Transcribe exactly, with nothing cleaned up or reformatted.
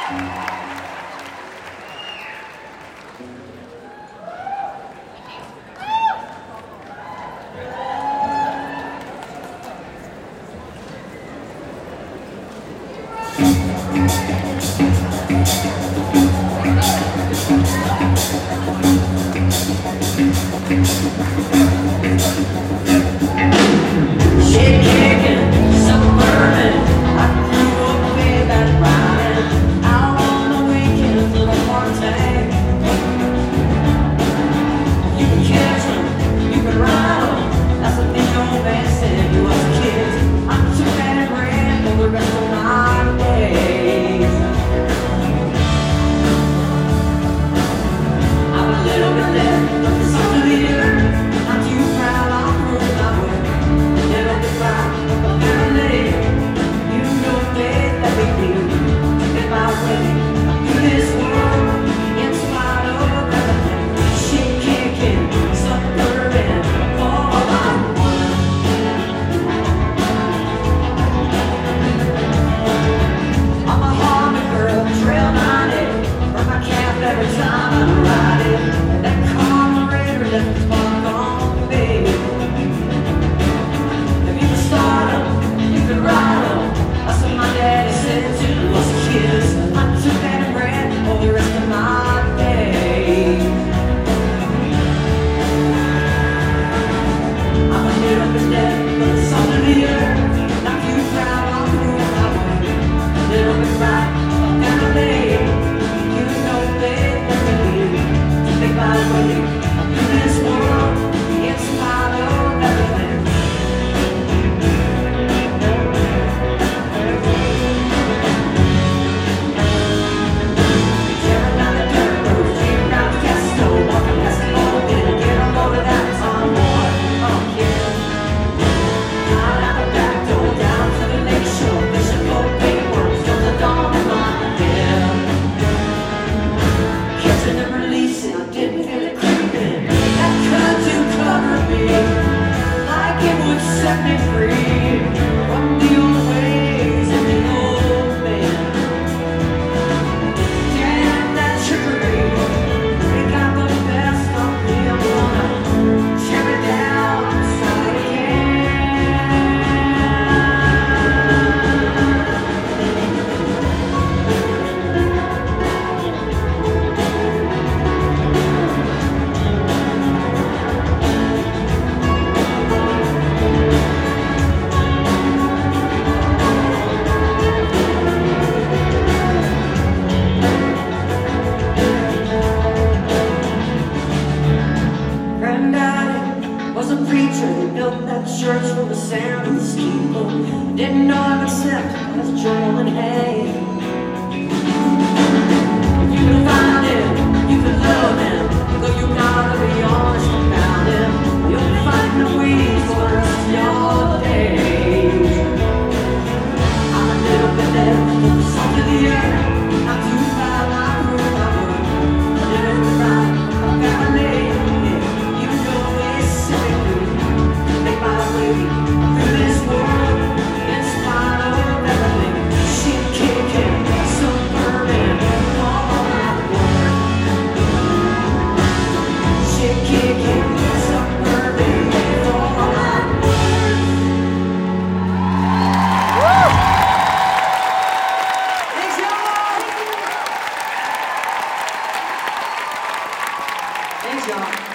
church for the sound of the steeple. Didn't know him except as Joel and Hay. If you can find him, you can love him, though you gotta be honest about him. You'll be fighting the weeds for the rest of your days. I'm a little bit left of the salt of the earth, not too far, not through my world. A little bit right, I've got a name, yeah. You know it's simply to make my way through this world in spite of everything. Shit kicking, sun burning, all that work. Shit kicking, sun burning, all that work. Woo! Thanks, y'all! Thanks, y'all.